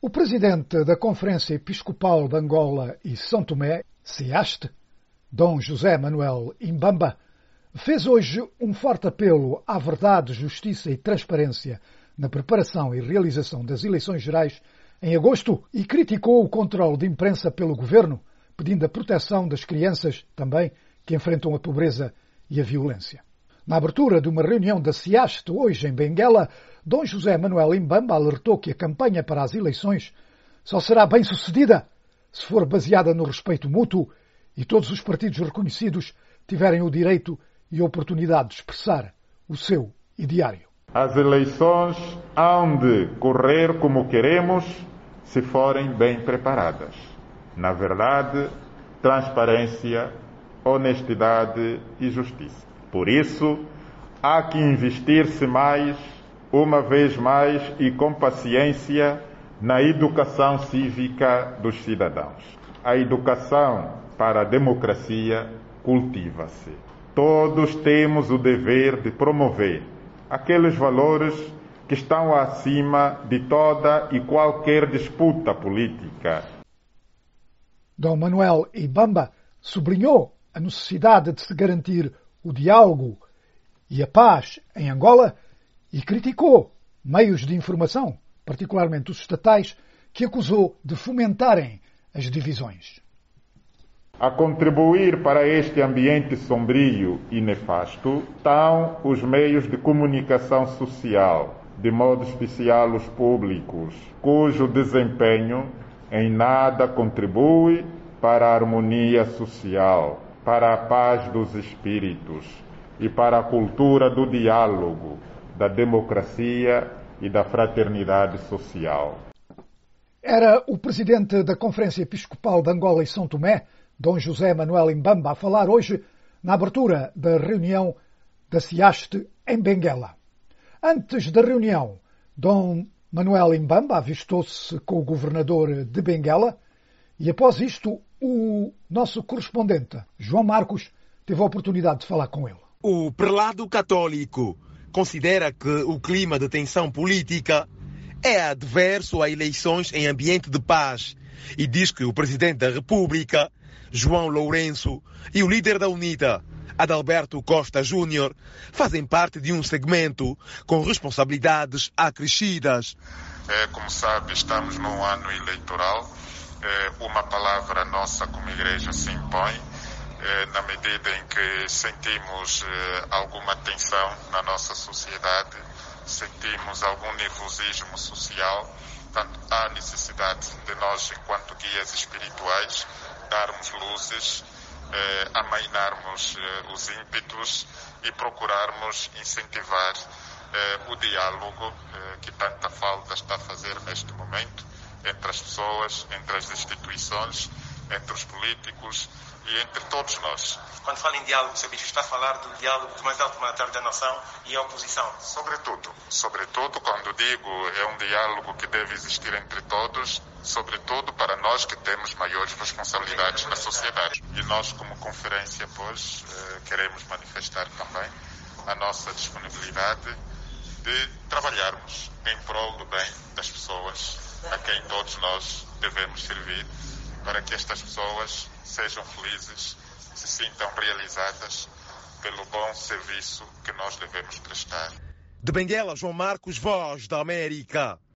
O presidente da Conferência Episcopal de Angola e São Tomé, CEAST, Dom José Manuel Imbamba, fez hoje um forte apelo à verdade, justiça e transparência na preparação e realização das eleições gerais em agosto e criticou o controle de imprensa pelo governo, pedindo a proteção das crianças também que enfrentam a pobreza e a violência. Na abertura de uma reunião da CEAST hoje em Benguela, Dom José Manuel Imbamba alertou que a campanha para as eleições só será bem-sucedida se for baseada no respeito mútuo e todos os partidos reconhecidos tiverem o direito e a oportunidade de expressar o seu ideário. As eleições hão de correr como queremos se forem bem preparadas. Na verdade, transparência, honestidade e justiça. Por isso, há que investir-se mais, uma vez mais e com paciência, na educação cívica dos cidadãos. A educação para a democracia cultiva-se. Todos temos o dever de promover aqueles valores que estão acima de toda e qualquer disputa política. Dom Manuel Imbamba sublinhou a necessidade de se garantir o diálogo e a paz em Angola e criticou meios de informação, particularmente os estatais, que acusou de fomentarem as divisões. A contribuir para este ambiente sombrio e nefasto estão os meios de comunicação social, de modo especial os públicos, cujo desempenho em nada contribui para a harmonia social, para a paz dos espíritos e para a cultura do diálogo, da democracia e da fraternidade social. Era o presidente da Conferência Episcopal de Angola e São Tomé, Dom José Manuel Imbamba, a falar hoje na abertura da reunião da CEAST em Benguela. Antes da reunião, Dom Manuel Imbamba avistou-se com o governador de Benguela e, após isto, o nosso correspondente, João Marcos, teve a oportunidade de falar com ele. O prelado católico considera que o clima de tensão política é adverso a eleições em ambiente de paz e diz que o presidente da República, João Lourenço, e o líder da UNITA, Adalberto Costa Júnior, fazem parte de um segmento com responsabilidades acrescidas. Como sabe, estamos num ano eleitoral. Uma palavra nossa como igreja se impõe, na medida em que sentimos alguma tensão na nossa sociedade, sentimos algum nervosismo social. Portanto, há necessidade de nós, enquanto guias espirituais, darmos luzes, amainarmos os ímpetos e procurarmos incentivar o diálogo que tanta falta está a fazer neste momento entre as pessoas, entre as instituições, entre os políticos e entre todos nós. Quando fala em diálogo, o Sr. Bispo está a falar do diálogo do mais alto mandatário da nação e a oposição? Sobretudo, quando digo é um diálogo que deve existir entre todos, sobretudo para nós que temos maiores responsabilidades na sociedade. E nós, como conferência, pois, queremos manifestar também a nossa disponibilidade de trabalharmos em prol do bem das pessoas a quem todos nós devemos servir, para que estas pessoas sejam felizes, se sintam realizadas pelo bom serviço que nós devemos prestar. De Benguela, João Marcos, Voz da América.